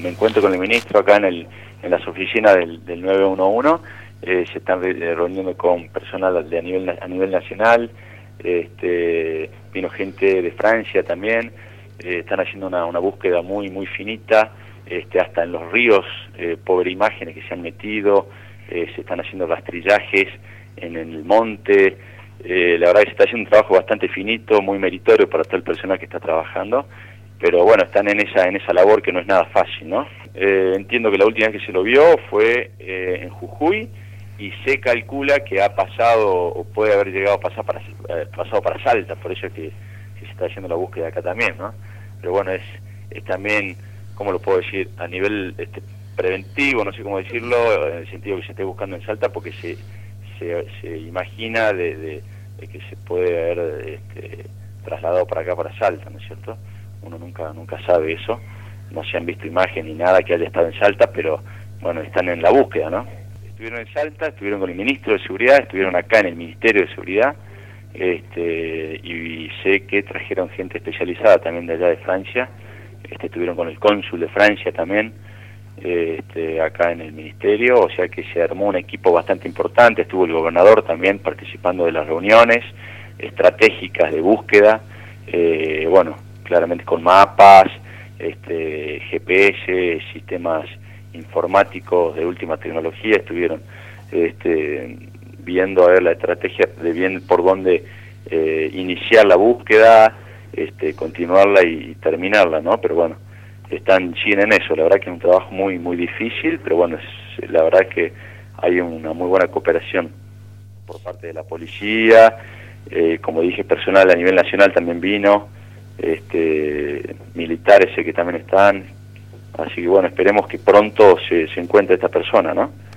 me encuentro con el ministro acá en las oficinas del 911. Se están reuniendo con personal a nivel nacional. Vino gente de Francia también. Están haciendo una búsqueda muy finita, hasta en los ríos, pobre imágenes que se han metido. Se están haciendo rastrillajes en el monte. La verdad que se está haciendo un trabajo bastante finito, muy meritorio para todo el personal que está trabajando, pero bueno, están en esa labor que no es nada fácil, ¿no? Entiendo que la última vez que se lo vio fue en Jujuy, y se calcula que ha pasado, o puede haber llegado a pasar pasado para Salta, por eso es que se está haciendo la búsqueda acá también, ¿no? Pero bueno, es también, ¿cómo lo puedo decir?, a nivel preventivo, no sé cómo decirlo, en el sentido que se esté buscando en Salta, porque se imagina de que se puede haber trasladado para acá, para Salta, ¿no es cierto? Uno nunca sabe eso, no se han visto imágenes ni nada que haya estado en Salta, pero bueno, están en la búsqueda, ¿no? Estuvieron en Salta, estuvieron con el ministro de Seguridad, estuvieron acá en el Ministerio de Seguridad, y sé que trajeron gente especializada también de allá de Francia, estuvieron con el cónsul de Francia también, acá en el ministerio, o sea que se armó un equipo bastante importante. Estuvo el gobernador también participando de las reuniones estratégicas de búsqueda, bueno, claramente con mapas, GPS, sistemas informáticos de última tecnología. Estuvieron viendo a ver la estrategia de bien por dónde iniciar la búsqueda, continuarla y terminarla, ¿no? Pero bueno, siguen en eso. La verdad que es un trabajo muy difícil, pero bueno, la verdad que hay una muy buena cooperación por parte de la policía, como dije, personal a nivel nacional también vino, militares sé que también están, así que bueno, esperemos que pronto se encuentre esta persona, ¿no?